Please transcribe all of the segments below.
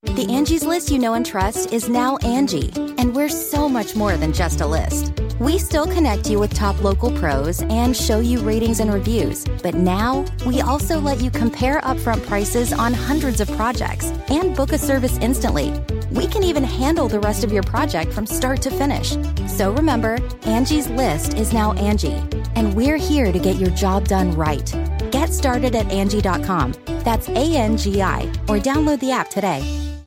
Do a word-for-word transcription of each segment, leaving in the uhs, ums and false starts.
The Angie's List you know and trust is now Angie, and we're so much more than just a list. We still connect you with top local pros and show you ratings and reviews, but now we also let you compare upfront prices on hundreds of projects and book a service instantly. We can even handle the rest of your project from start to finish. So remember, Angie's List is now Angie, and we're here to get your job done right. Get started at Angie dot com. That's A N G I, or download the app today.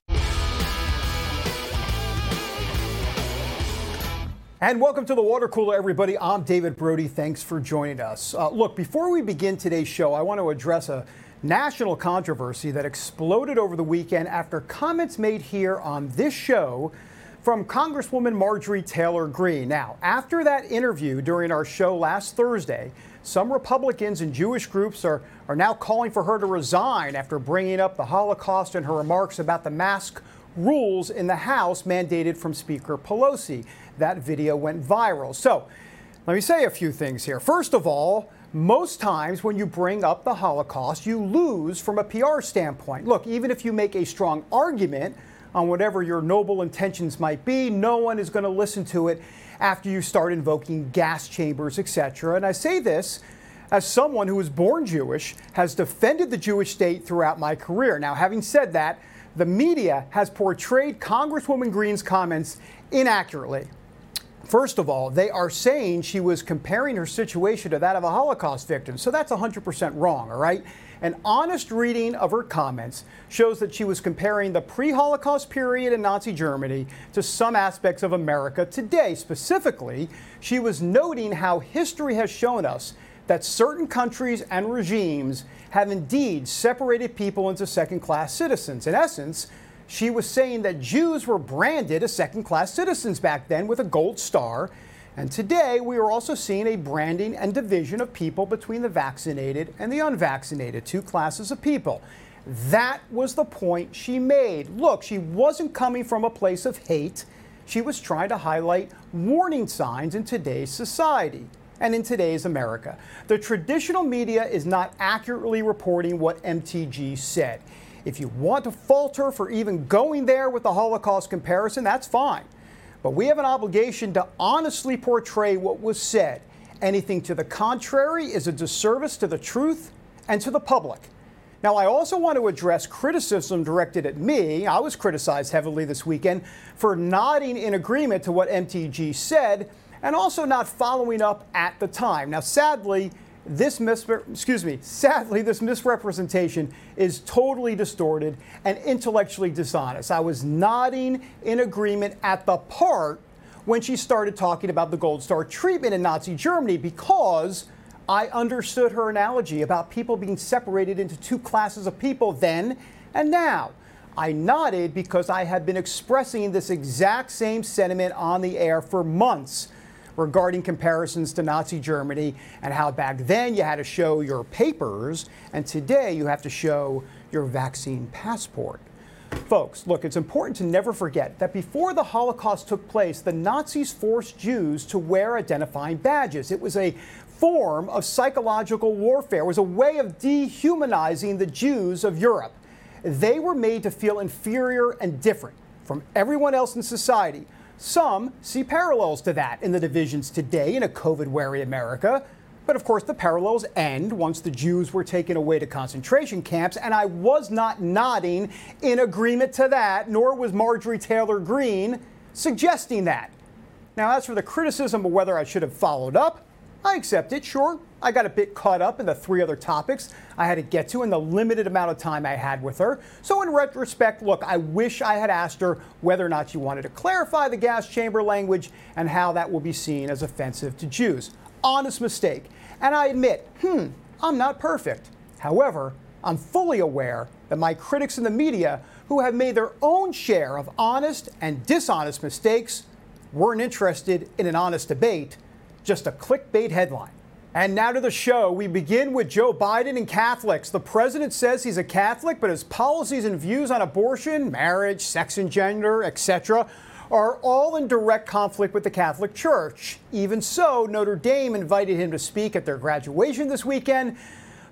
And welcome to the Water Cooler, everybody. I'm David Brody. Thanks for joining us. Uh, look, before we begin today's show, I want to address a national controversy that exploded over the weekend after comments made here on this show from Congresswoman Marjorie Taylor Greene. Now, after that interview during our show last Thursday, some Republicans and Jewish groups are, are now calling for her to resign after bringing up the Holocaust in her remarks about the mask rules in the House mandated from Speaker Pelosi. That video went viral. So let me say a few things here. First of all, most times when you bring up the Holocaust, you lose from a P R standpoint. Look, even if you make a strong argument on whatever your noble intentions might be, no one is going to listen to it after you start invoking gas chambers, et cetera. And I say this as someone who was born Jewish, has defended the Jewish state throughout my career. Now, having said that, the media has portrayed Congresswoman Greene's comments inaccurately. First of all, they are saying she was comparing her situation to that of a Holocaust victim. So that's one hundred percent wrong, all right? An honest reading of her comments shows that she was comparing the pre-Holocaust period in Nazi Germany to some aspects of America today. Specifically, she was noting how history has shown us that certain countries and regimes have indeed separated people into second-class citizens. In essence, she was saying that Jews were branded as second-class citizens back then with a gold star. And today, we are also seeing a branding and division of people between the vaccinated and the unvaccinated, two classes of people. That was the point she made. Look, she wasn't coming from a place of hate. She was trying to highlight warning signs in today's society and in today's America. The traditional media is not accurately reporting what M T G said. If you want to fault her for even going there with the Holocaust comparison, that's fine. But we have an obligation to honestly portray what was said. Anything to the contrary is a disservice to the truth and to the public. Now, I also want to address criticism directed at me. I was criticized heavily this weekend for nodding in agreement to what M T G said and also not following up at the time. Now, sadly, This mis- excuse me, sadly, this misrepresentation is totally distorted and intellectually dishonest. I was nodding in agreement at the part when she started talking about the Gold Star treatment in Nazi Germany because I understood her analogy about people being separated into two classes of people then and now. I nodded because I had been expressing this exact same sentiment on the air for months regarding comparisons to Nazi Germany and how back then you had to show your papers and today you have to show your vaccine passport. Folks, look, it's important to never forget that before the Holocaust took place, the Nazis forced Jews to wear identifying badges. It was a form of psychological warfare. It was a way of dehumanizing the Jews of Europe. They were made to feel inferior and different from everyone else in society. Some see parallels to that in the divisions today in a COVID-wary America. But of course, the parallels end once the Jews were taken away to concentration camps. And I was not nodding in agreement to that, nor was Marjorie Taylor Greene suggesting that. Now, as for the criticism of whether I should have followed up, I accept it, sure. I got a bit caught up in the three other topics I had to get to in the limited amount of time I had with her. So in retrospect, look, I wish I had asked her whether or not she wanted to clarify the gas chamber language and how that will be seen as offensive to Jews. Honest mistake. And I admit, hmm, I'm not perfect. However, I'm fully aware that my critics in the media who have made their own share of honest and dishonest mistakes weren't interested in an honest debate, just a clickbait headline. And now to the show. We begin with Joe Biden and Catholics. The president says he's a Catholic, but his policies and views on abortion, marriage, sex and gender, et cetera, are all in direct conflict with the Catholic Church. Even so, Notre Dame invited him to speak at their graduation this weekend.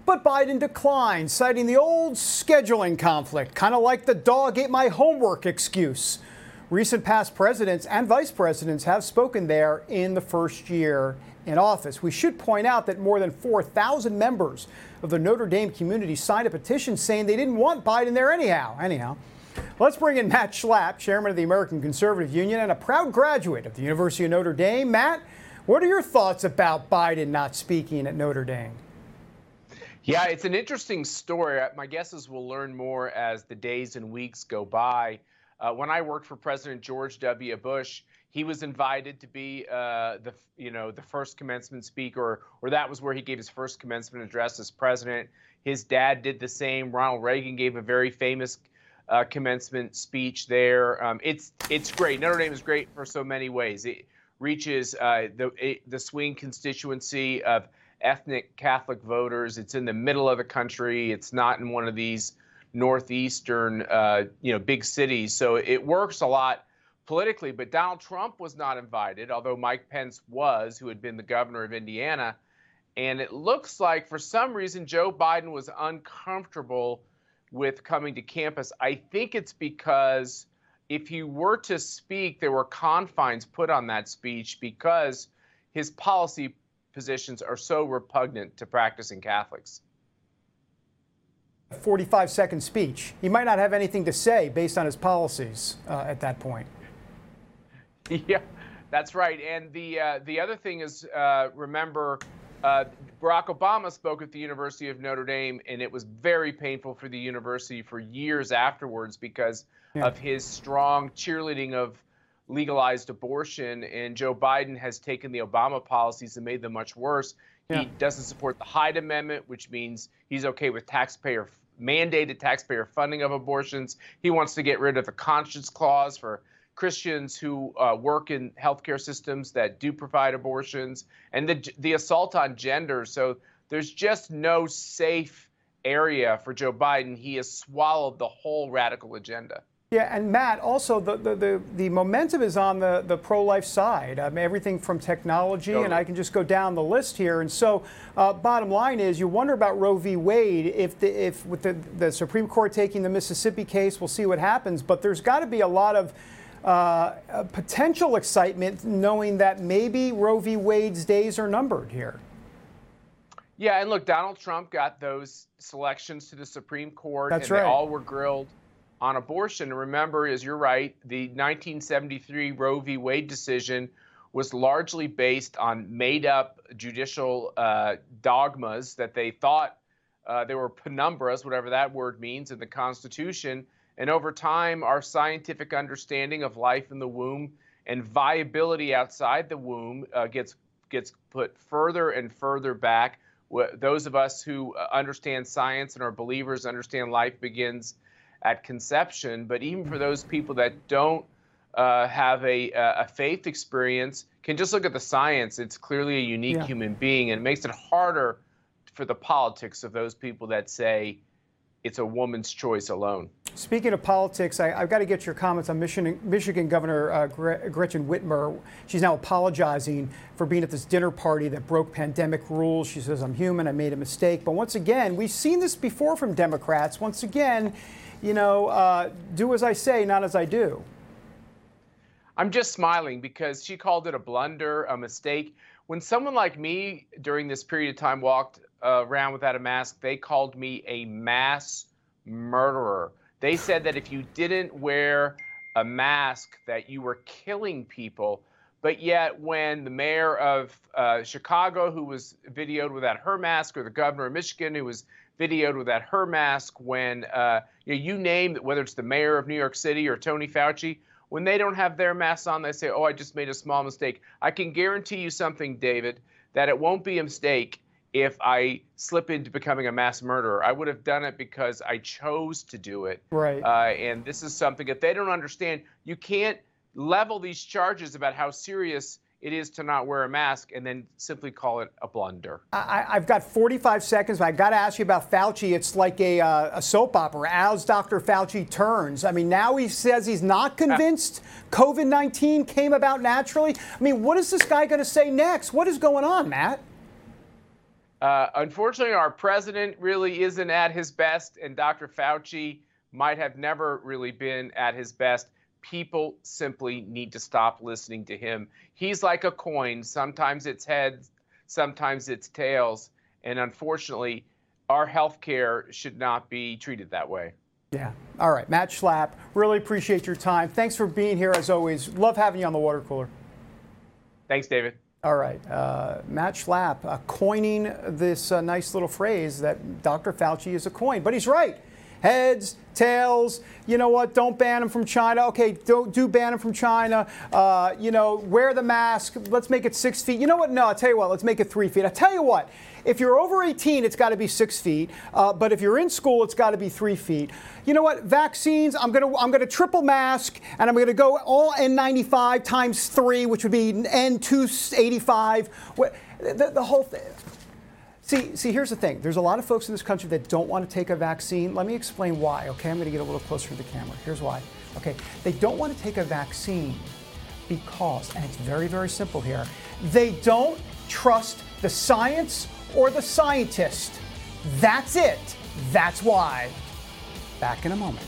But Biden declined, citing the old scheduling conflict, kind of like the dog ate my homework excuse. Recent past presidents and vice presidents have spoken there in the first year in office. We should point out that more than four thousand members of the Notre Dame community signed a petition saying they didn't want Biden there anyhow. Anyhow, let's bring in Matt Schlapp, chairman of the American Conservative Union and a proud graduate of the University of Notre Dame. Matt, what are your thoughts about Biden not speaking at Notre Dame? Yeah, it's an interesting story. My guess is we'll learn more as the days and weeks go by. Uh, when I worked for President George W. Bush, he was invited to be uh, the, you know, the first commencement speaker, or that was where he gave his first commencement address as president. His dad did the same. Ronald Reagan gave a very famous uh, commencement speech there. Um, it's it's great. Notre Dame is great for so many ways. It reaches uh, the it, the swing constituency of ethnic Catholic voters. It's in the middle of the country. It's not in one of these northeastern, uh, you know, big cities. So it works a lot politically. But Donald Trump was not invited, although Mike Pence was, who had been the governor of Indiana. And it looks like for some reason Joe Biden was uncomfortable with coming to campus. I think it's because if he were to speak, there were confines put on that speech because his policy positions are so repugnant to practicing Catholics. forty-five second speech. He might not have anything to say based on his policies uh, at that point. Yeah, that's right. And the uh, the other thing is, uh, remember, uh, Barack Obama spoke at the University of Notre Dame, and it was very painful for the university for years afterwards because yeah. of his strong cheerleading of legalized abortion, and Joe Biden has taken the Obama policies and made them much worse. Yeah. He doesn't support the Hyde Amendment, which means he's okay with taxpayer mandated taxpayer funding of abortions. He wants to get rid of the conscience clause for Christians who uh, work in healthcare systems that do provide abortions, and the the assault on gender. So there's just no safe area for Joe Biden. He has swallowed the whole radical agenda. Yeah, and Matt, also the, the, the, the momentum is on the, the pro-life side. I mean, everything from technology, totally. And I can just go down the list here. And so, uh, bottom line is, you wonder about Roe v. Wade. If the, if with the, the Supreme Court taking the Mississippi case, we'll see what happens. But there's got to be a lot of uh, potential excitement, knowing that maybe Roe v. Wade's days are numbered here. Yeah, and look, Donald Trump got those selections to the Supreme Court, That's and right. they all were grilled on abortion. And remember, as you're right, the nineteen seventy-three Roe v. Wade decision was largely based on made-up judicial uh, dogmas that they thought uh, they were penumbras, whatever that word means, in the Constitution. And over time, our scientific understanding of life in the womb and viability outside the womb uh, gets gets put further and further back. Those of us who understand science and are believers understand life begins at conception, but even for those people that don't uh, have a, a faith experience, can just look at the science. It's clearly a unique yeah. human being, and it makes it harder for the politics of those people that say it's a woman's choice alone. Speaking of politics, I, I've got to get your comments on Michigan, Michigan Governor uh, Gre- Gretchen Whitmer. She's now apologizing for being at this dinner party that broke pandemic rules. She says, I'm human, I made a mistake. But once again, we've seen this before from Democrats. Once again, you know, uh, do as I say, not as I do. I'm just smiling because she called it a blunder, a mistake. When someone like me during this period of time walked uh, around without a mask, they called me a mass murderer. They said that if you didn't wear a mask, that you were killing people. But yet when the mayor of uh, Chicago, who was videoed without her mask, or the governor of Michigan, who was videoed without her mask, when uh, you know, you name it, whether it's the mayor of New York City or Tony Fauci, when they don't have their masks on, they say, oh, I just made a small mistake. I can guarantee you something, David, that it won't be a mistake if I slip into becoming a mass murderer. I would have done it because I chose to do it. Right. Uh, and this is something that they don't understand. You can't level these charges about how serious it is to not wear a mask and then simply call it a blunder. I, I've got forty-five seconds, but I've got to ask you about Fauci. It's like a, uh, a soap opera. As Doctor Fauci turns. I mean, now he says he's not convinced COVID nineteen came about naturally. I mean, what is this guy going to say next? What is going on, Matt? Uh, unfortunately, our president really isn't at his best, and Doctor Fauci might have never really been at his best. People simply need to stop listening to him. He's like a coin. Sometimes it's heads, sometimes it's tails. And unfortunately, our healthcare should not be treated that way. Yeah. All right. Matt Schlapp, really appreciate your time. Thanks for being here as always. Love having you on the water cooler. Thanks, David. All right. Uh, Matt Schlapp uh, coining this uh, nice little phrase that Doctor Fauci is a coin. But he's right. Heads, tails, you know what, don't ban them from China. Okay, don't do ban them from China. Uh, you know, wear the mask. Let's make it six feet. You know what? No, I'll tell you what, let's make it three feet. I'll tell you what, if you're over eighteen, it's got to be six feet. Uh, but if you're in school, it's got to be three feet. You know what? Vaccines, I'm going to I'm going to triple mask, and I'm going to go all N ninety-five times three, which would be N two eighty-five. The, the whole thing. See, see, here's the thing. There's a lot of folks in this country that don't want to take a vaccine. Let me explain why, okay? I'm going to get a little closer to the camera. Here's why. Okay, they don't want to take a vaccine because, and it's very, very simple here, they don't trust the science or the scientist. That's it. That's why. Back in a moment.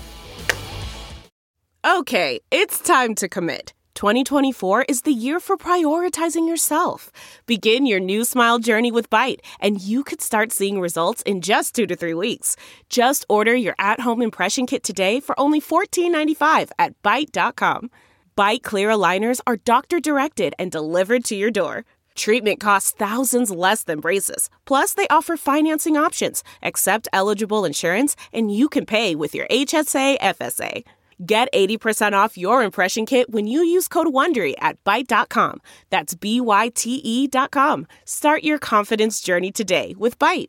Okay, it's time to commit. twenty twenty-four is the year for prioritizing yourself. Begin your new smile journey with Byte, and you could start seeing results in just two to three weeks. Just order your at-home impression kit today for only fourteen ninety-five at byte dot com. Byte clear aligners are doctor-directed and delivered to your door. Treatment costs thousands less than braces. Plus, they offer financing options, accept eligible insurance, and you can pay with your H S A F S A. Get eighty percent off your impression kit when you use code WONDERY at byte dot com. That's B Y T E dot com. Start your confidence journey today with Byte.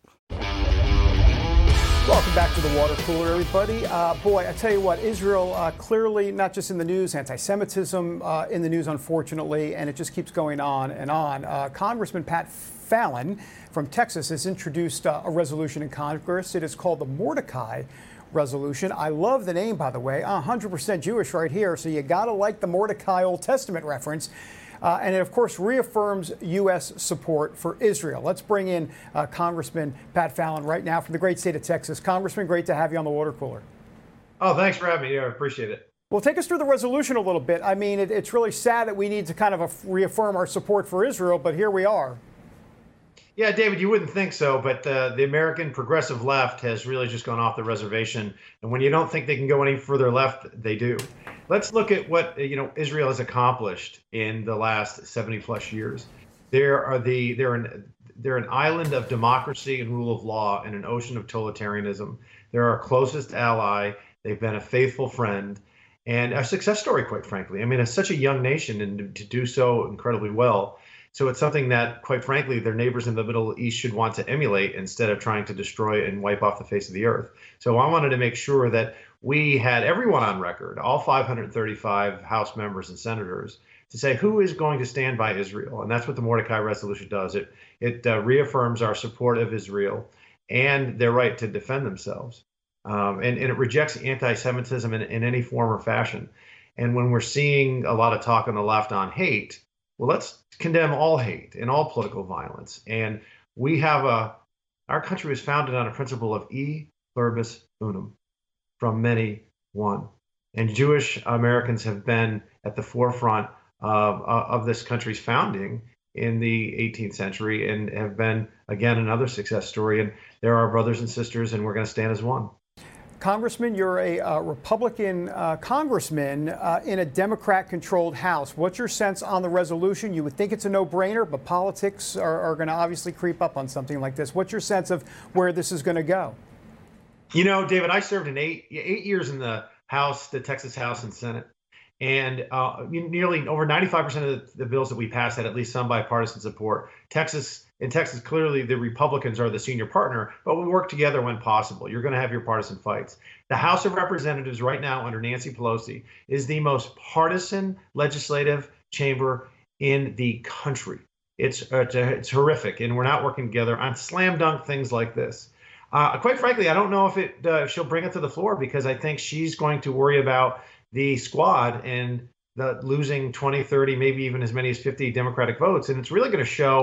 Welcome back to the water cooler, everybody. Uh, boy, I tell you what, Israel uh, clearly not just in the news, anti-Semitism uh, in the news, unfortunately, and it just keeps going on and on. Uh, Congressman Pat Fallon from Texas has introduced uh, a resolution in Congress. It is called the Mordecai Resolution. I love the name, by the way. one hundred percent Jewish right here, so you got to like the Mordecai Old Testament reference. Uh, and it, of course, reaffirms U S support for Israel. Let's bring in uh, Congressman Pat Fallon right now from the great state of Texas. Congressman, great to have you on the water cooler. Oh, thanks for having me. Yeah, I appreciate it. Well, take us through the resolution a little bit. I mean, it, it's really sad that we need to kind of a, reaffirm our support for Israel, but here we are. Yeah, David, you wouldn't think so, but uh, the American progressive left has really just gone off the reservation. And when you don't think they can go any further left, they do. Let's look at what you know Israel has accomplished in the last seventy plus years. There are the they're an they're an island of democracy and rule of law in an ocean of totalitarianism. They're our closest ally. They've been a faithful friend and a success story, quite frankly. I mean, it's such a young nation, and to do so incredibly well. So it's something that, quite frankly, their neighbors in the Middle East should want to emulate instead of trying to destroy and wipe off the face of the earth. So I wanted to make sure that we had everyone on record, all five hundred thirty-five House members and senators, to say who is going to stand by Israel. And that's what the Mordecai Resolution does. It, it uh, reaffirms our support of Israel and their right to defend themselves. Um, and, and it rejects anti-Semitism in, in any form or fashion. And when we're seeing a lot of talk on the left on hate, well, let's condemn all hate and all political violence. And we have a, our country was founded on a principle of e pluribus unum, from many one. And Jewish Americans have been at the forefront of, of this country's founding in the eighteenth century and have been, again, another success story. And they're our brothers and sisters, and we're going to stand as one. Congressman, you're a uh, Republican uh, congressman uh, in a Democrat-controlled House. What's your sense on the resolution? You would think it's a no-brainer, but politics are, are going to obviously creep up on something like this. What's your sense of where this is going to go? You know, David, I served in eight eight years in the House, the Texas House and Senate, and uh, nearly over ninety-five percent of the, the bills that we passed had at least some bipartisan support. Texas. In Texas, clearly the Republicans are the senior partner, but we work together when possible. You're going to have your partisan fights. The House of Representatives right now under Nancy Pelosi is the most partisan legislative chamber in the country. It's it's, it's horrific, and we're not working together on slam dunk things like this. Uh, quite frankly, I don't know if it uh, she'll bring it to the floor because I think she's going to worry about the squad and the losing twenty, thirty, maybe even as many as fifty Democratic votes, and it's really going to show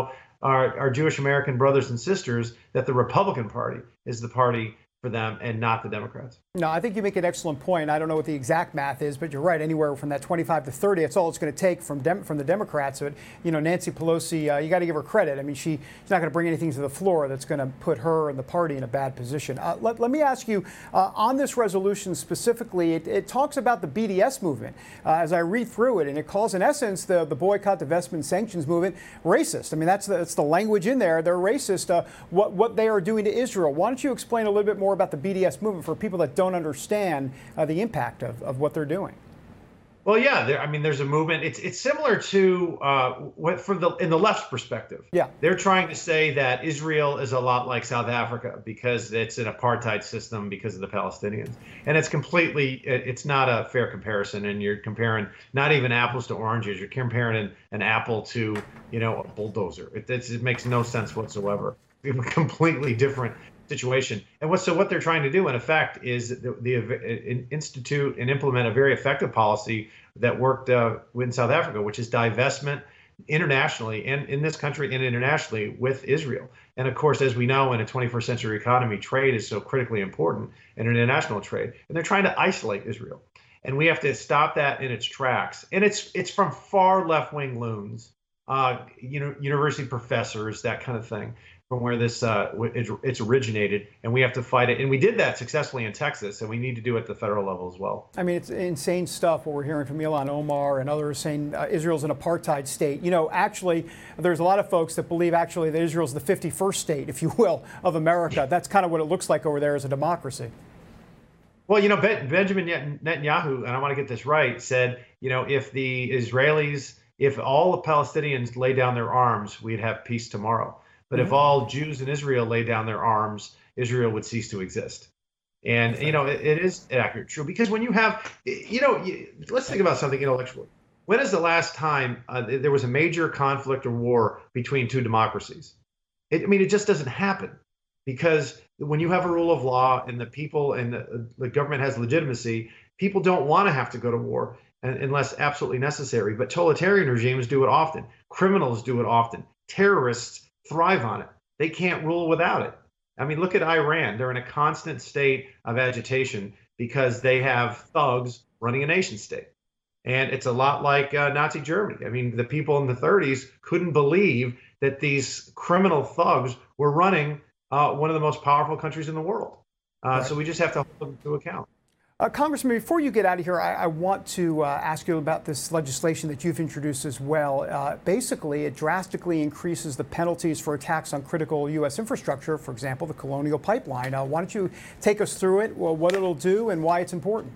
our, our Jewish American brothers and sisters that the Republican Party is the party for them and not the Democrats. No, I think you make an excellent point. I don't know what the exact math is, but you're right. Anywhere from that twenty-five to thirty, that's all it's going to take from Dem- from the Democrats. But, you know, Nancy Pelosi, uh, you got to give her credit. I mean, she, she's not going to bring anything to the floor that's going to put her and the party in a bad position. Uh, let, let me ask you, uh, on this resolution specifically, it, it talks about the B D S movement. Uh, as I read through it, and it calls, in essence, the, the boycott, divestment, sanctions movement racist. I mean, that's the, that's the language in there. They're racist, uh, what, what they are doing to Israel. Why don't you explain a little bit more about the B D S movement for people that don't understand uh, the impact of, of what they're doing? Well, yeah, there, I mean, there's a movement. It's it's similar to uh, what for the in the left's perspective. Yeah, they're trying to say that Israel is a lot like South Africa because it's an apartheid system because of the Palestinians, and it's completely it's not a fair comparison. And you're comparing not even apples to oranges. You're comparing an, an apple to you know a bulldozer. It, it's, it makes no sense whatsoever. It's a completely different situation. And what so what they're trying to do, in effect, is the, the institute and implement a very effective policy that worked uh, in South Africa, which is divestment internationally and in this country and internationally with Israel. And of course, as we know, in a twenty-first century economy, trade is so critically important in international trade. And they're trying to isolate Israel. And we have to stop that in its tracks. And it's it's from far left-wing loons, uh, you know, university professors, that kind of thing, from where this uh, it's originated, and we have to fight it. And we did that successfully in Texas, and we need to do it at the federal level as well. I mean, it's insane stuff what we're hearing from Ilhan Omar and others saying uh, Israel's an apartheid state. You know, actually, there's a lot of folks that believe actually that Israel's the fifty-first state, if you will, of America. That's kind of what it looks like over there as a democracy. Well, you know, ben, Benjamin Netanyahu, and I want to get this right, said, you know, if the Israelis, if all the Palestinians lay down their arms, we'd have peace tomorrow. But if all Jews in Israel lay down their arms, Israel would cease to exist. And, you know, it, it is accurate, true, because when you have, you know, you, let's think about something intellectually. When is the last time uh, there was a major conflict or war between two democracies? It, I mean, it just doesn't happen, because when you have a rule of law and the people and the, the government has legitimacy, people don't want to have to go to war unless absolutely necessary. But totalitarian regimes do it often. Criminals do it often. Terrorists thrive on it. They can't rule without it. I mean, look at Iran. They're in a constant state of agitation because they have thugs running a nation state. And it's a lot like uh, Nazi Germany. I mean, the people in the thirties couldn't believe that these criminal thugs were running uh, one of the most powerful countries in the world. Uh, right. So we just have to hold them to account. Uh, Congressman, before you get out of here, I, I want to uh, ask you about this legislation that you've introduced as well. Uh, basically, it drastically increases the penalties for attacks on critical U S infrastructure, for example, the Colonial Pipeline. Uh, why don't you take us through it, well, what it'll do and why it's important?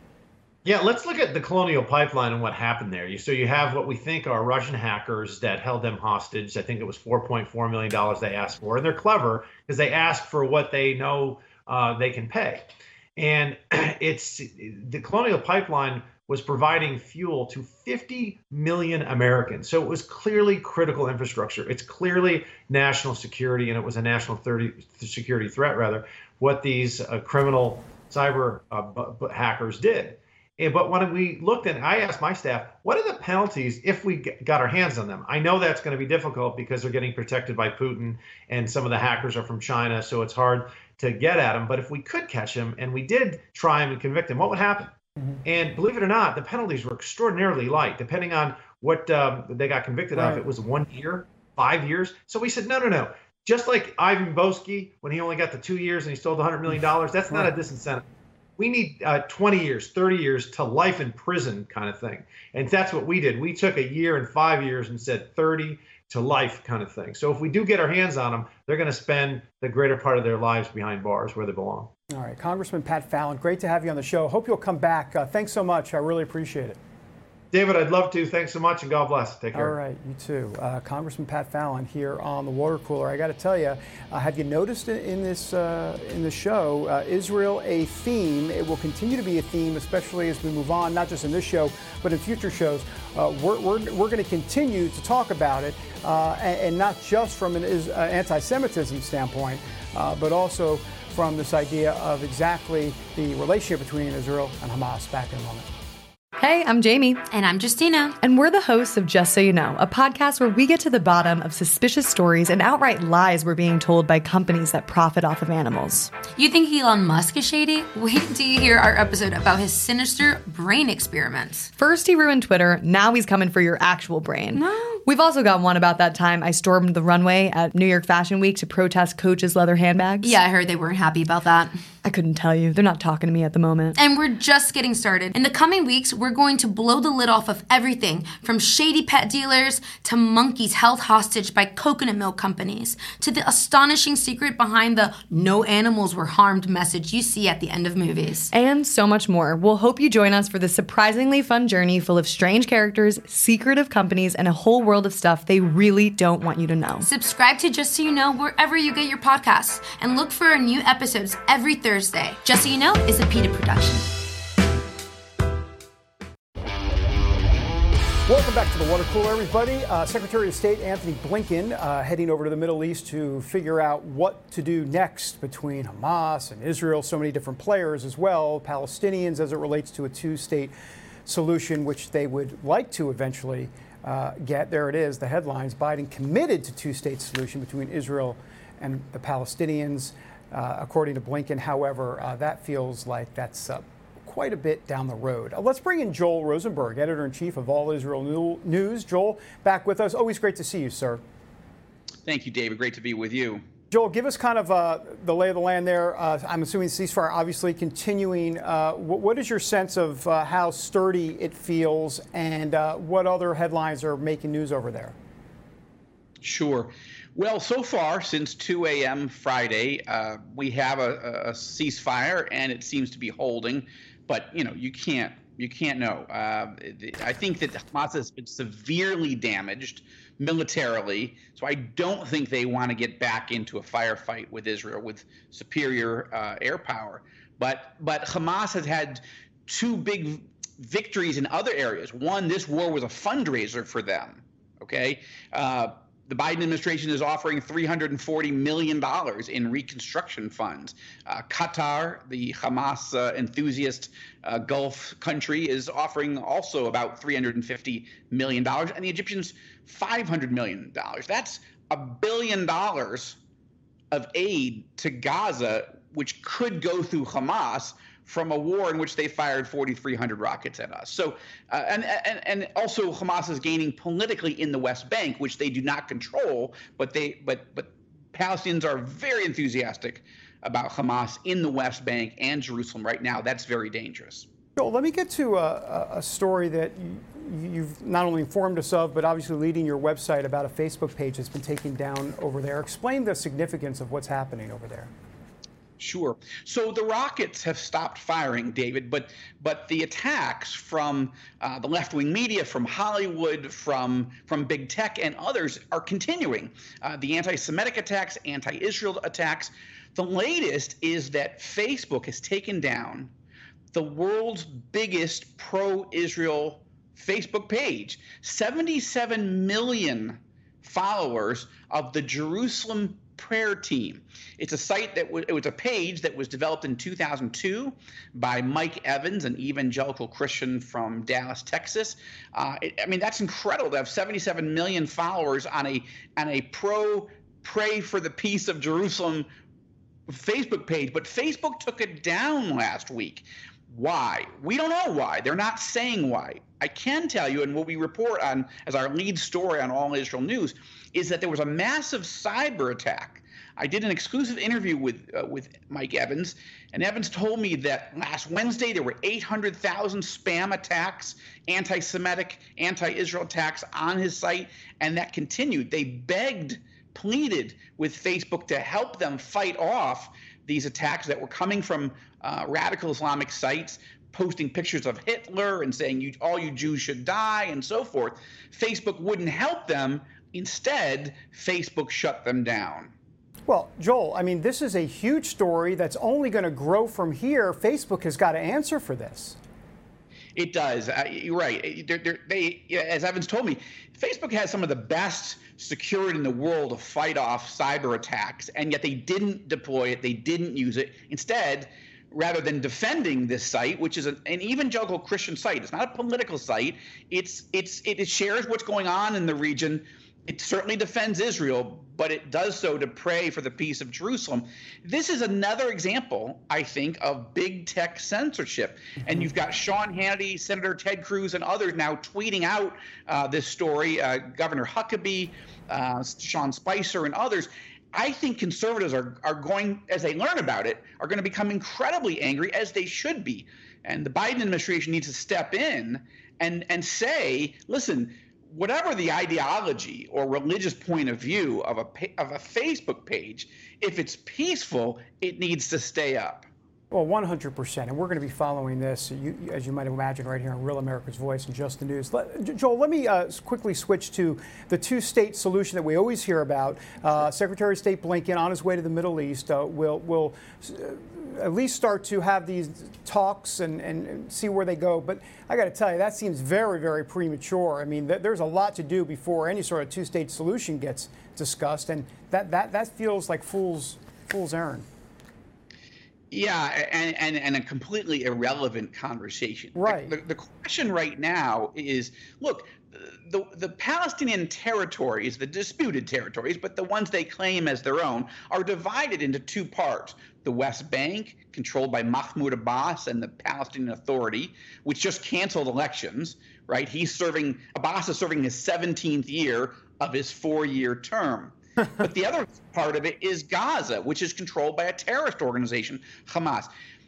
Yeah, let's look at the Colonial Pipeline and what happened there. So you have what we think are Russian hackers that held them hostage. I think it was four point four million dollars they asked for. And they're clever because they ask for what they know uh, they can pay. And it's the Colonial Pipeline was providing fuel to fifty million Americans. So it was clearly critical infrastructure. It's clearly national security, and it was a national security threat, rather, what these uh, criminal cyber uh, b- hackers did. And, but when we looked at, I asked my staff, what are the penalties if we got our hands on them? I know that's going to be difficult because they're getting protected by Putin, and some of the hackers are from China, so it's hard to get at them. But if we could catch him and we did try him and convict him, what would happen? Mm-hmm. And believe it or not, the penalties were extraordinarily light, depending on what um, they got convicted right. of. It was one year, five years. So we said, no, no, no. Just like Ivan Boesky, when he only got the two years and he stole one hundred million dollars, that's right. not a disincentive. We need uh, twenty years, thirty years to life in prison kind of thing. And that's what we did. We took a year and five years and said thirty to life kind of thing. So if we do get our hands on them, they're going to spend the greater part of their lives behind bars where they belong. All right. Congressman Pat Fallon, great to have you on the show. Hope you'll come back. Uh, thanks so much. I really appreciate it. David, I'd love to. Thanks so much, and God bless. Take care. All right, you too. Uh, Congressman Pat Fallon here on the Water Cooler. I got to tell you, uh, have you noticed in this uh, in the show, uh, Israel a theme? It will continue to be a theme, especially as we move on, not just in this show, but in future shows. Uh, we're we're, we're going to continue to talk about it, uh, and, and not just from an uh, anti-Semitism standpoint, uh, but also from this idea of exactly the relationship between Israel and Hamas. Back in a moment. Hey, I'm Jamie. And I'm Justina. And we're the hosts of Just So You Know, a podcast where we get to the bottom of suspicious stories and outright lies we're being told by companies that profit off of animals. You think Elon Musk is shady? Wait until you hear our episode about his sinister brain experiments. First he ruined Twitter, now he's coming for your actual brain. No. We've also got one about that time I stormed the runway at New York Fashion Week to protest Coach's leather handbags. Yeah, I heard they weren't happy about that. I couldn't tell you. They're not talking to me at the moment. And we're just getting started. In the coming weeks, we're going to blow the lid off of everything from shady pet dealers to monkeys held hostage by coconut milk companies to the astonishing secret behind the no animals were harmed message you see at the end of movies. And so much more. We'll hope you join us for this surprisingly fun journey full of strange characters, secretive companies, and a whole world of stuff they really don't want you to know. Subscribe to Just So You Know wherever you get your podcasts and look for our new episodes every Thursday. Thursday. Just So You Know is a PETA production. Welcome back to the Water Cooler, everybody. Uh, Secretary of State Antony Blinken uh, heading over to the Middle East to figure out what to do next between Hamas and Israel. So many different players as well, Palestinians as it relates to a two-state solution, which they would like to eventually uh, get. There it is, the headlines. Biden committed to two-state solution between Israel and the Palestinians. Uh, according to Blinken, however, uh, that feels like that's uh, quite a bit down the road. Uh, let's bring in Joel Rosenberg, editor-in-chief of All Israel News. Joel, back with us. Always great to see you, sir. Thank you, David. Great to be with you. Joel, give us kind of uh, the lay of the land there. Uh, I'm assuming ceasefire obviously continuing. Uh, w- what is your sense of uh, how sturdy it feels, and uh, what other headlines are making news over there? Sure. Well, so far, since two a.m. Friday, uh, we have a, a ceasefire, and it seems to be holding. But, you know, you can't you can't know. Uh, I think that Hamas has been severely damaged militarily, so I don't think they want to get back into a firefight with Israel with superior uh, air power. But but Hamas has had two big victories in other areas. One, this war was a fundraiser for them. Okay. Uh, The Biden administration is offering three hundred forty million dollars in reconstruction funds. Uh, Qatar, the Hamas uh, enthusiast uh, Gulf country, is offering also about three hundred fifty million dollars, and the Egyptians five hundred million dollars. That's a billion dollars of aid to Gaza, which could go through Hamas from a war in which they fired forty-three hundred rockets at us. So, uh, and, and and also Hamas is gaining politically in the West Bank, which they do not control, but they but but Palestinians are very enthusiastic about Hamas in the West Bank and Jerusalem right now. That's very dangerous. Joel, let me get to a, a story that you, you've not only informed us of, but obviously leading your website about a Facebook page that's been taken down over there. Explain the significance of what's happening over there. Sure. So the rockets have stopped firing, David, but but the attacks from uh, the left-wing media, from Hollywood, from from big tech and others are continuing. Uh, the anti-Semitic attacks, anti-Israel attacks. The latest is that Facebook has taken down the world's biggest pro-Israel Facebook page. seventy-seven million followers of the Jerusalem Prayer Team. It's a site that w- it was a page that was developed in two thousand two by Mike Evans, an evangelical Christian from Dallas, Texas. Uh, it, I mean, that's incredible to have seventy-seven million followers on a on a pro pray for the peace of Jerusalem Facebook page. But Facebook took it down last week. Why? We don't know why. They're not saying why. I can tell you, and what we report on as our lead story on All Israel News, is that there was a massive cyber attack. I did an exclusive interview with uh, with Mike Evans, and Evans told me that last Wednesday there were eight hundred thousand spam attacks, anti-Semitic, anti-Israel attacks on his site, and that continued. They begged, pleaded with Facebook to help them fight off these attacks that were coming from uh, radical Islamic sites, posting pictures of Hitler and saying you, all you Jews should die and so forth. Facebook wouldn't help them. Instead, Facebook shut them down. Well, Joel, I mean, this is a huge story that's only going to grow from here. Facebook has got to answer for this. It does. Uh, you're right. They're, they're, they, as Evans told me, Facebook has some of the best security in the world to fight off cyber attacks, and yet they didn't deploy it. They didn't use it. Instead, rather than defending this site, which is an, an evangelical Christian site. It's not a political site. It's it's it shares what's going on in the region. It certainly defends Israel, but it does so to pray for the peace of Jerusalem. This is another example, I think, of big tech censorship. Mm-hmm. And you've got Sean Hannity, Senator Ted Cruz, and others now tweeting out uh, this story, uh, Governor Huckabee, uh, Sean Spicer, and others. I think conservatives are, are going, as they learn about it, are going to become incredibly angry, as they should be. And the Biden administration needs to step in and, and say, listen, whatever the ideology or religious point of view of a of a Facebook page, if it's peaceful, it needs to stay up. Well, one hundred percent. And we're going to be following this, you, as you might imagine, right here on Real America's Voice and Just the News. Let, Joel, let me uh, quickly switch to the two-state solution that we always hear about. Uh, Secretary of State Blinken, on his way to the Middle East, uh, will will uh, at least start to have these talks and, and, and see where they go. But I got to tell you, that seems very, very premature. I mean, th- there's a lot to do before any sort of two-state solution gets discussed, and that that, that feels like fool's fool's errand. Yeah, and, and, and a completely irrelevant conversation. Right. The, the, the question right now is, look, the, the Palestinian territories, the disputed territories, but the ones they claim as their own, are divided into two parts. The West Bank, controlled by Mahmoud Abbas and the Palestinian Authority, which just canceled elections, right? He's serving, Abbas is serving his seventeenth year of his four-year term. But the other part of it is Gaza, which is controlled by a terrorist organization, Hamas.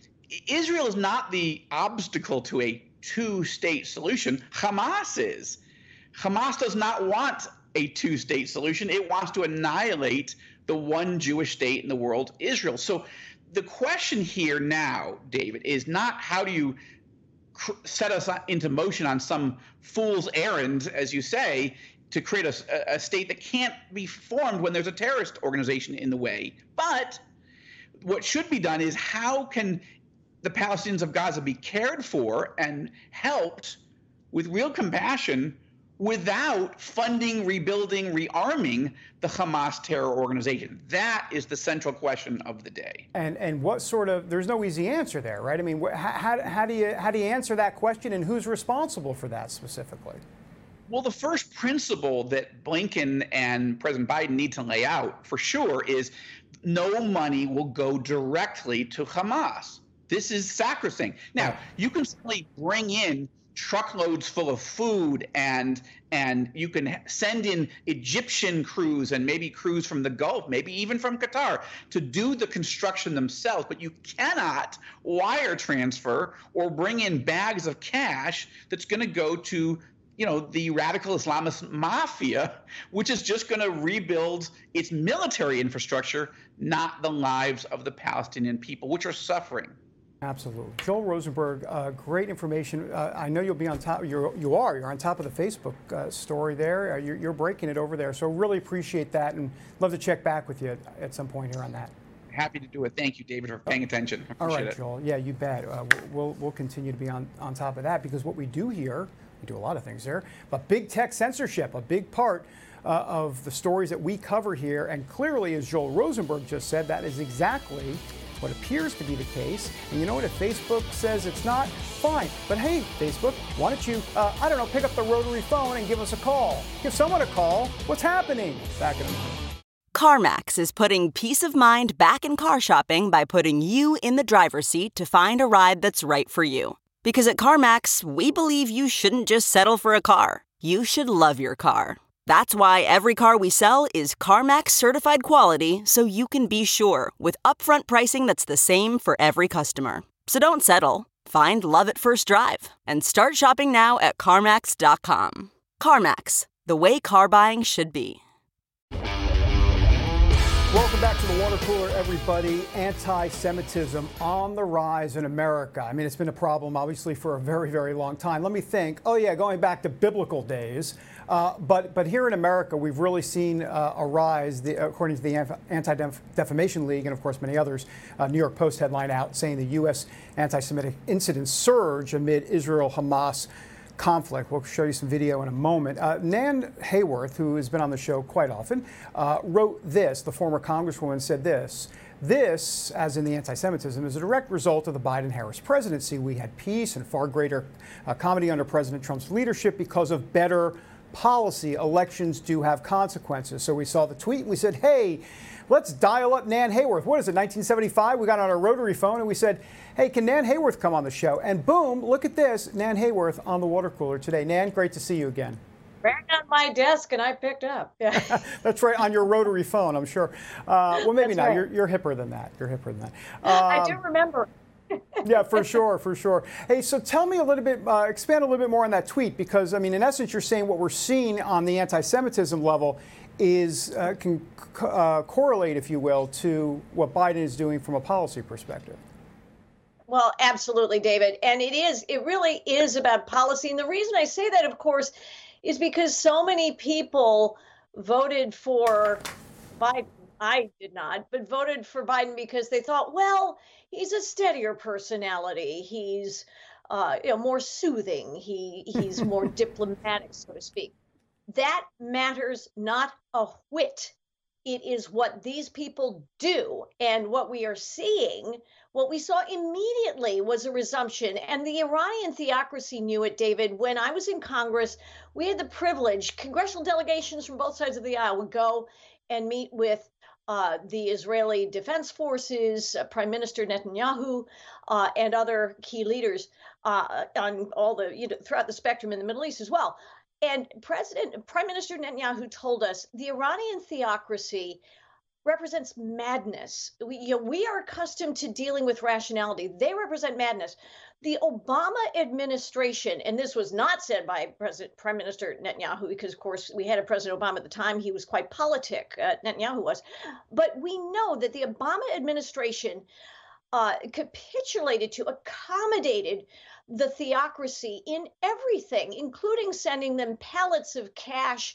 Israel is not the obstacle to a two-state solution. Hamas is. Hamas does not want a two-state solution. It wants to annihilate the one Jewish state in the world, Israel. So the question here now, David, is not how do you cr- set us into motion on some fool's errand, as you say, to create a, a state that can't be formed when there's a terrorist organization in the way. But what should be done is how can the Palestinians of Gaza be cared for and helped with real compassion without funding, rebuilding, rearming the Hamas terror organization? That is the central question of the day. And and what sort of, there's no easy answer there, right? I mean, wh- how, how do you how do you answer that question, and who's responsible for that specifically? Well, the first principle that Blinken and President Biden need to lay out for sure is no money will go directly to Hamas. This is sacrosanct. Now, you can certainly bring in truckloads full of food and and you can send in Egyptian crews and maybe crews from the Gulf, maybe even from Qatar, to do the construction themselves. But you cannot wire transfer or bring in bags of cash that's going to go to you know, the radical Islamist mafia, which is just going to rebuild its military infrastructure, not the lives of the Palestinian people, which are suffering. Absolutely. Joel Rosenberg, uh, great information. Uh, I know you'll be on top. You're, you are. You're on top of the Facebook uh, story there. Uh, you're, you're breaking it over there. So really appreciate that, and love to check back with you at, at some point here on that. Happy to do it. Thank you, David, for paying attention. I All appreciate right, it. Joel. Yeah, you bet. Uh, we'll we'll continue to be on, on top of that, because what we do here, we do a lot of things there, but big tech censorship, a big part uh, of the stories that we cover here. And clearly, as Joel Rosenberg just said, that is exactly what appears to be the case. And you know what? If Facebook says it's not, fine. But hey, Facebook, why don't you, uh, I don't know, pick up the rotary phone and give us a call. Give someone a call. What's happening? Back in a minute. CarMax is putting peace of mind back in car shopping by putting you in the driver's seat to find a ride that's right for you. Because at CarMax, we believe you shouldn't just settle for a car. You should love your car. That's why every car we sell is CarMax certified quality, so you can be sure with upfront pricing that's the same for every customer. So don't settle. Find love at first drive and start shopping now at CarMax dot com. CarMax, the way car buying should be. Welcome back to the Water Cooler, everybody. Anti-Semitism on the rise in America. I mean, it's been a problem, obviously, for a very, very long time. Let me think. Oh, yeah, going back to biblical days. Uh, but but here in America, we've really seen uh, a rise, the, according to the Anti-Defamation League, and of course many others. Uh, New York Post headline out saying the U S anti-Semitic incidents surge amid Israel-Hamas conflict. We'll show you some video in a moment. Uh, Nan Hayworth, who has been on the show quite often, uh, wrote this. The former congresswoman said this: This, as in the anti-Semitism, is a direct result of the Biden-Harris presidency. We had peace and far greater uh, comedy under President Trump's leadership because of better policy. Elections do have consequences. So we saw the tweet and we said, hey, let's dial up Nan Hayworth. What is it, nineteen seventy-five? We got on our rotary phone and we said, hey, can Nan Hayworth come on the show? And boom, look at this, Nan Hayworth on the water cooler today. Nan, great to see you again. Right on my desk, and I picked up. That's right, on your rotary phone, I'm sure. Uh, well, maybe That's not. right. You're, you're hipper than that. You're hipper than that. I Um, do remember. Yeah, for sure, for sure. Hey, so tell me a little bit, uh, expand a little bit more on that tweet, because, I mean, in essence, you're saying what we're seeing on the anti-Semitism level is uh, can uh, correlate, if you will, to what Biden is doing from a policy perspective. Well, absolutely, David. And it is, it really is about policy. And the reason I say that, of course, is because so many people voted for Biden. I did not, but voted for Biden because they thought, well, he's a steadier personality. He's uh, you know, more soothing. He he's more diplomatic, so to speak. That matters not a whit. It is what these people do. And what we are seeing, what we saw immediately was a resumption. And the Iranian theocracy knew it, David. When I was in Congress, we had the privilege, congressional delegations from both sides of the aisle would go and meet with uh, the Israeli Defense Forces, uh, Prime Minister Netanyahu, uh, and other key leaders uh, on all the, you know, throughout the spectrum in the Middle East as well. And President, Prime Minister Netanyahu told us the Iranian theocracy represents madness. We, you know, we are accustomed to dealing with rationality. They represent madness. The Obama administration, and this was not said by President Prime Minister Netanyahu, because of course we had a President Obama at the time. He was quite politic. Uh, Netanyahu was, but we know that the Obama administration uh, capitulated to, accommodated the theocracy in everything, including sending them pallets of cash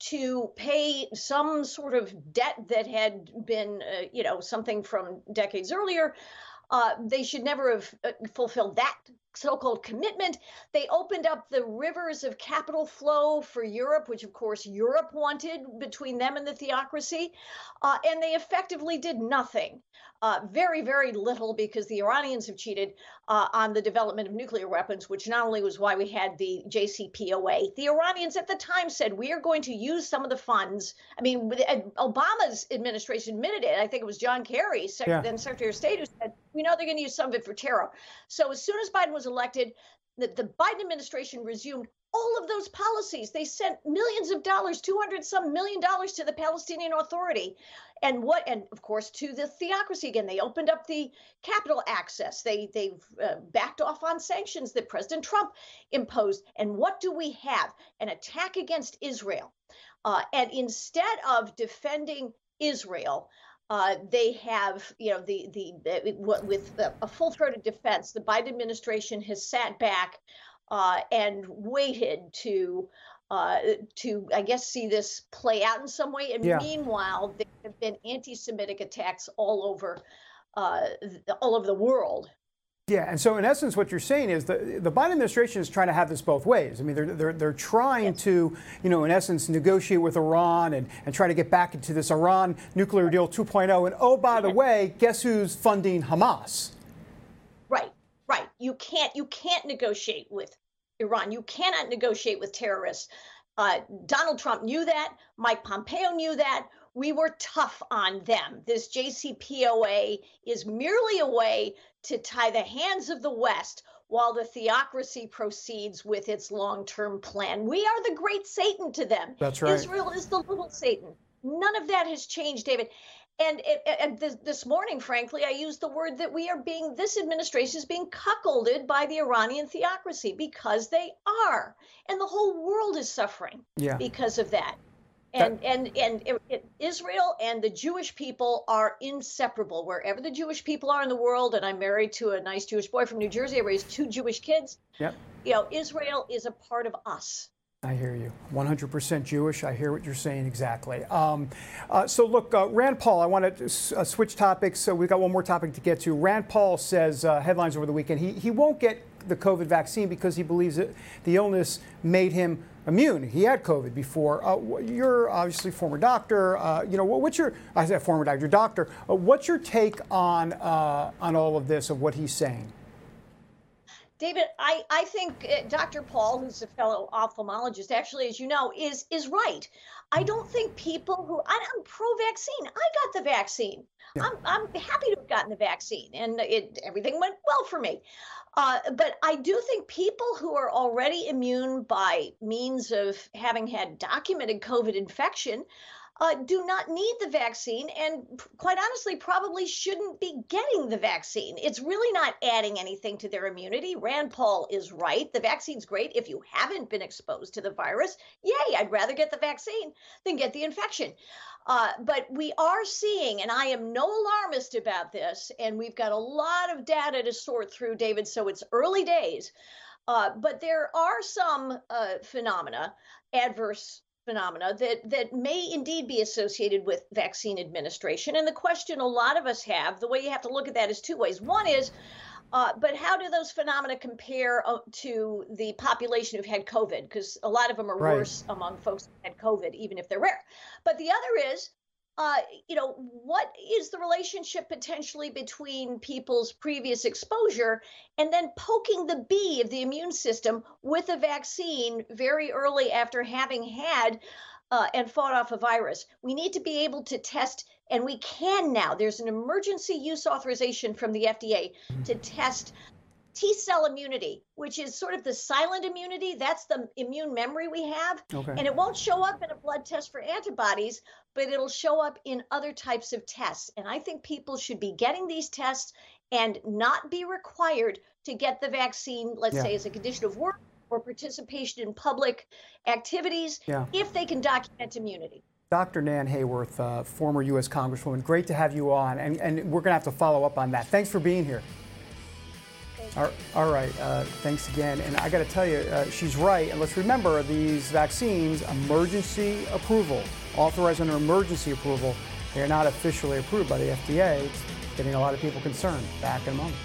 to pay some sort of debt that had been, uh, you know, something from decades earlier. Uh, they should never have uh, fulfilled that so-called commitment. They opened up the rivers of capital flow for Europe, which of course Europe wanted between them and the theocracy, uh, and they effectively did nothing. Uh, very, very little, because the Iranians have cheated uh, on the development of nuclear weapons, which not only was why we had the J C P O A. The Iranians at the time said, we are going to use some of the funds. I mean, Obama's administration admitted it. I think it was John Kerry, Sec- Yeah. then Secretary of State, who said, we know they're going to use some of it for terror. So as soon as Biden was elected, the, the Biden administration resumed all of those policies. They sent millions of dollars, two hundred some million dollars to the Palestinian Authority. And what, and of course, to the theocracy again. They opened up the capital access. They, they've uh, backed off on sanctions that President Trump imposed. And what do we have? An attack against Israel. Uh, and instead of defending Israel, Uh, they have, you know, the the, the with a full-throated defense. The Biden administration has sat back uh, and waited to uh, to, I guess, see this play out in some way. And Yeah. meanwhile, there have been anti-Semitic attacks all over uh, all over the world. Yeah, and so in essence, what you're saying is the the Biden administration is trying to have this both ways. I mean, they're they're they're trying to, you know, in essence, negotiate with Iran and and try to get back into this Iran nuclear deal two point oh. And oh, by the way, guess who's funding Hamas? Right, right. You can't you can't negotiate with Iran. You cannot negotiate with terrorists. Uh, Donald Trump knew that. Mike Pompeo knew that. We were tough on them. This J C P O A is merely a way to tie the hands of the West while the theocracy proceeds with its long-term plan. We are the great Satan to them. That's right. Israel is the little Satan. None of that has changed, David. And, and this, this morning, frankly, I used the word that we are being, this administration is being cuckolded by the Iranian theocracy, because they are. And the whole world is suffering Yeah. because of that. And, and and it, it, Israel and the Jewish people are inseparable. Wherever the Jewish people are in the world, and I'm married to a nice Jewish boy from New Jersey. I raised two Jewish kids. Yep. You know, Israel is a part of us. I hear you. one hundred percent Jewish. I hear what you're saying exactly. Um, uh, so look, uh, Rand Paul, I want to uh, switch topics. So we've got one more topic to get to. Rand Paul says, uh, headlines over the weekend, he, he won't get the COVID vaccine because he believes that the illness made him immune. He had COVID before. Uh, you're obviously a former doctor. Uh, you know, what's your, I said former doctor, doctor. Uh, what's your take on uh, on all of this, of what he's saying? David, I, I think uh, Doctor Paul, who's a fellow ophthalmologist, actually, as you know, is is right. I don't think people who, I, I'm pro-vaccine. I got the vaccine. Yeah. I'm, I'm happy to have gotten the vaccine, and it everything went well for me. Uh, but I do think people who are already immune by means of having had documented COVID infection Uh, do not need the vaccine, and quite honestly, probably shouldn't be getting the vaccine. It's really not adding anything to their immunity. Rand Paul is right. The vaccine's great if you haven't been exposed to the virus. Yay, I'd rather get the vaccine than get the infection. Uh, but we are seeing, and I am no alarmist about this, and we've got a lot of data to sort through, David, so it's early days. Uh, but there are some uh, phenomena, adverse phenomena that that may indeed be associated with vaccine administration. And the question a lot of us have, the way you have to look at that is two ways. One is, uh, but how do those phenomena compare uh, to the population who've had COVID? Because a lot of them are right. worse among folks who had COVID, even if they're rare. But the other is, uh, you know, what is the relationship potentially between people's previous exposure and then poking the bee of the immune system with a vaccine very early after having had uh, and fought off a virus? We need to be able to test, and we can now. There's an emergency use authorization from the F D A to test T-cell immunity, which is sort of the silent immunity. That's the immune memory we have. Okay. And it won't show up in a blood test for antibodies, but it'll show up in other types of tests. And I think people should be getting these tests and not be required to get the vaccine, let's yeah. say as a condition of work or participation in public activities, yeah. if they can document immunity. Doctor Nan Hayworth, uh, former U S Congresswoman, great to have you on. And, and we're going to have to follow up on that. Thanks for being here. All, all right, uh, thanks again. And I got to tell you, uh, she's right. And let's remember, these vaccines, emergency approval, authorized under emergency approval, they're not officially approved by the F D A. It's getting a lot of people concerned. Back in a moment.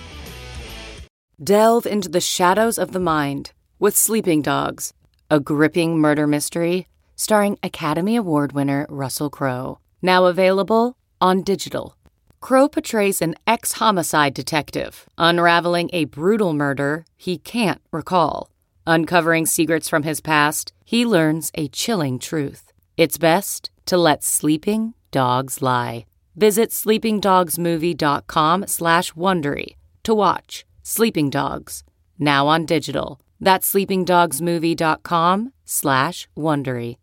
Delve into the shadows of the mind with Sleeping Dogs, a gripping murder mystery starring Academy Award winner Russell Crowe. Now available on digital. Crowe portrays an ex-homicide detective unraveling a brutal murder he can't recall. Uncovering secrets from his past, he learns a chilling truth. It's best to let sleeping dogs lie. Visit sleepingdogsmovie.com slash Wondery to watch Sleeping Dogs, now on digital. That's sleepingdogsmovie.com slash Wondery.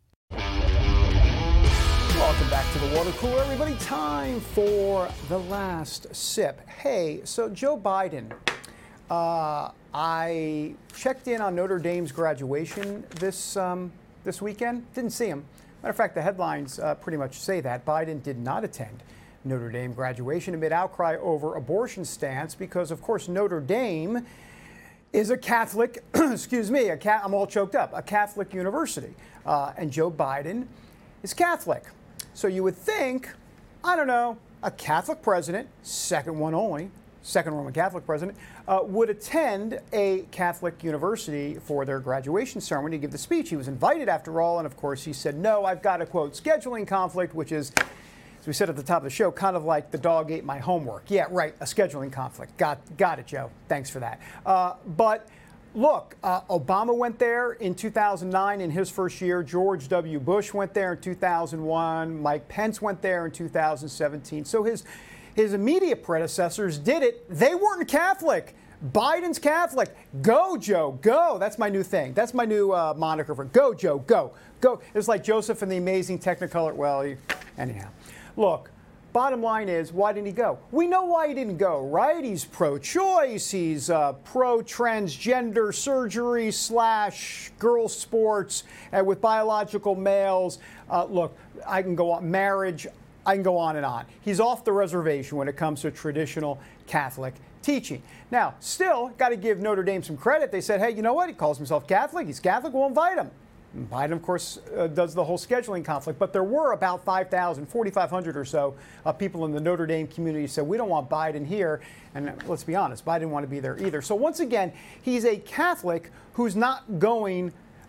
Welcome back to the water cooler, everybody. Time for the last sip. Hey, so Joe Biden, uh, I checked in on Notre Dame's graduation this um, this weekend. Didn't see him. Matter of fact, the headlines uh, pretty much say that Biden did not attend Notre Dame graduation amid outcry over abortion stance because, of course, Notre Dame is a Catholic, excuse me, a cat, I'm all choked up, a Catholic university. Uh, and Joe Biden is Catholic. So you would think, I don't know, a Catholic president, second one only, second Roman Catholic president, uh, would attend a Catholic university for their graduation ceremony to give the speech. He was invited after all, and of course he said, no, I've got a, quote, scheduling conflict, which is, as we said at the top of the show, kind of like the dog ate my homework. Yeah, right, a scheduling conflict. Got, got it, Joe. Thanks for that. Uh, but look, uh, Obama went there in two thousand nine in his first year. George W. Bush went there in two thousand one. Mike Pence went there in two thousand seventeen. So his his immediate predecessors did it. They weren't Catholic. Biden's Catholic. Go, Joe, go. That's my new thing. That's my new uh, moniker for go, Joe, go, go. It's like Joseph and the Amazing Technicolor. Well, he, anyhow, look. Bottom line is, why didn't he go? We know why he didn't go, right? He's pro-choice. He's uh, pro-transgender surgery slash girls' sports uh, with biological males. Uh, look, I can go on. Marriage, I can go on and on. He's off the reservation when it comes to traditional Catholic teaching. Now, still, got to give Notre Dame some credit. They said, hey, you know what? He calls himself Catholic. He's Catholic. We'll invite him. Biden, of course, uh, does the whole scheduling conflict, but there were about five thousand, forty-five hundred or so uh, people in the Notre Dame community who said, we don't want Biden here. And let's be honest, Biden didn't want to be there either. So once again, he's a Catholic who's not going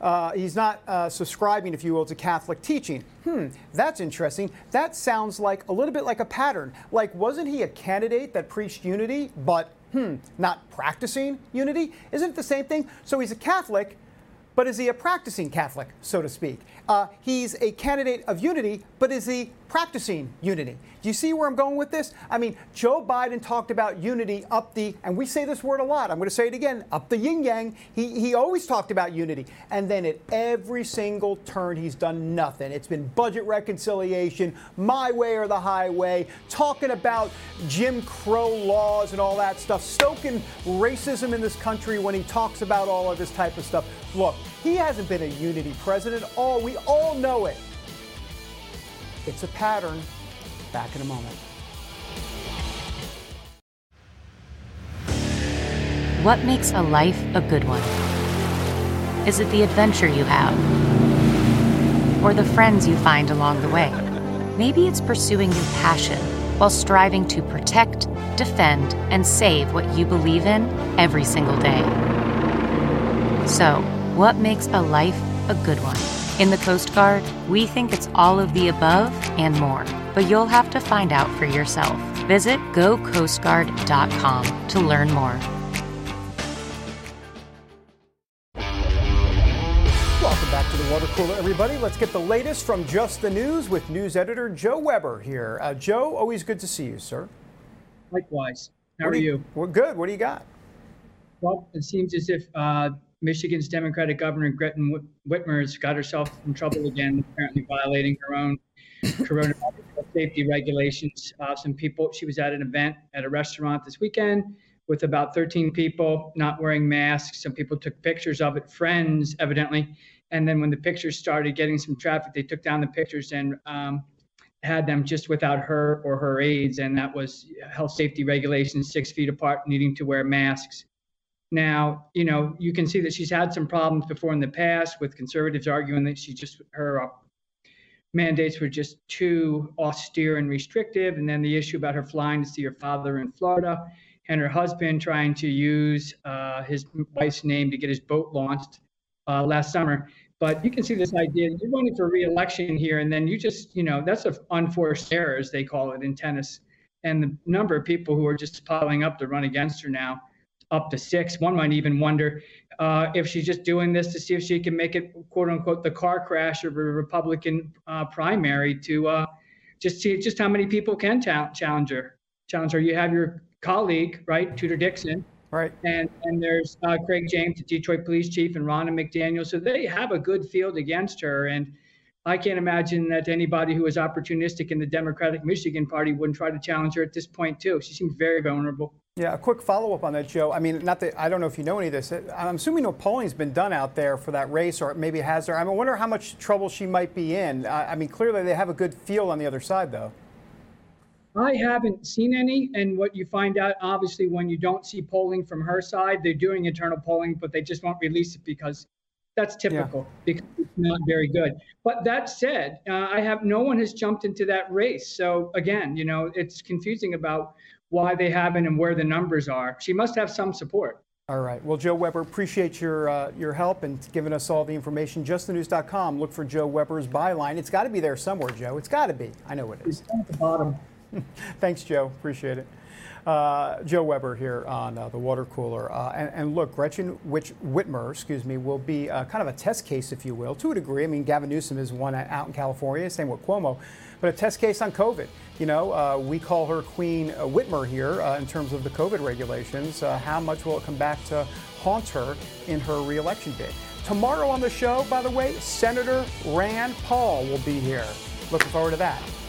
Uh, he's not uh, subscribing, if you will, to Catholic teaching. Hmm, that's interesting. That sounds like a little bit like a pattern. Like, wasn't he a candidate that preached unity, but, hmm, not practicing unity? Isn't it the same thing? So he's a Catholic, but is he a practicing Catholic, so to speak? Uh, he's a candidate of unity, but is he practicing unity? Do you see where I'm going with this? I mean, Joe Biden talked about unity up the, and we say this word a lot, I'm going to say it again, up the yin-yang. He, he always talked about unity. And then at every single turn, he's done nothing. It's been budget reconciliation, my way or the highway, talking about Jim Crow laws and all that stuff, stoking racism in this country when he talks about all of this type of stuff. Look, he hasn't been a unity president. Oh, we all know it. It's a pattern. Back in a moment. What makes a life a good one? Is it the adventure you have? Or the friends you find along the way? Maybe it's pursuing your passion while striving to protect, defend, and save what you believe in every single day. So, what makes a life a good one? In the Coast Guard, we think it's all of the above and more, but you'll have to find out for yourself. Visit go coast guard dot com to learn more. Welcome back to the Water Cooler, everybody. Let's get the latest from Just the News with news editor Joe Weber here. Uh, Joe, always good to see you, sir. Likewise. How what are you? you? We're good. What do you got? Well, it seems as if uh, Michigan's Democratic Governor Gretchen Whitmer has got herself in trouble again, apparently violating her own coronavirus safety regulations. Uh, some people, she was at an event at a restaurant this weekend with about thirteen people not wearing masks. Some people took pictures of it, friends evidently. And then when the pictures started getting some traffic, they took down the pictures and um, had them just without her or her aides. And that was health safety regulations, six feet apart, needing to wear masks. Now, you know, you can see that she's had some problems before in the past with conservatives arguing that she just, her uh, mandates were just too austere and restrictive. And then the issue about her flying to see her father in Florida and her husband trying to use uh, his wife's name to get his boat launched uh, last summer. But you can see this idea, you're running for re-election here, and then you just, you know, that's an unforced error, as they call it in tennis. And the number of people who are just piling up to run against her now, up to six. One might even wonder uh, if she's just doing this to see if she can make it, quote unquote, the car crash of a Republican uh, primary to uh, just see just how many people can ta- challenge her. Challenge her. You have your colleague, right, Tudor Dixon, right, and and there's uh, Craig James, the Detroit police chief, and Ronna McDaniel. So they have a good field against her, and I can't imagine that anybody who is opportunistic in the Democratic Michigan Party wouldn't try to challenge her at this point too. She seems very vulnerable. Yeah, a quick follow-up on that, Joe. I mean, not that I don't know if you know any of this. I'm assuming no polling's been done out there for that race, or maybe it has there. I mean, I wonder how much trouble she might be in. I mean, clearly they have a good feel on the other side, though. I haven't seen any, and what you find out, obviously, when you don't see polling from her side, they're doing internal polling, but they just won't release it because that's typical, yeah. because it's not very good. But that said, uh, I have no one has jumped into that race. So again, you know, it's confusing about why they haven't and where the numbers are. She must have some support. All right. Well, Joe Weber, appreciate your uh, your help and giving us all the information. just the news dot com. Look for Joe Weber's byline. It's got to be there somewhere, Joe. It's got to be. I know it is. It's at the bottom. Thanks, Joe. Appreciate it. Uh, Joe Weber here on uh, the Water Cooler. Uh, and, and look, Gretchen Which, Whitmer, excuse me, will be uh, kind of a test case, if you will, to a degree. I mean, Gavin Newsom is one out in California, same with Cuomo, but a test case on COVID. You know, uh, we call her Queen uh, Whitmer here uh, in terms of the COVID regulations. Uh, how much will it come back to haunt her in her reelection bid? Tomorrow on the show, by the way, Senator Rand Paul will be here. Looking forward to that.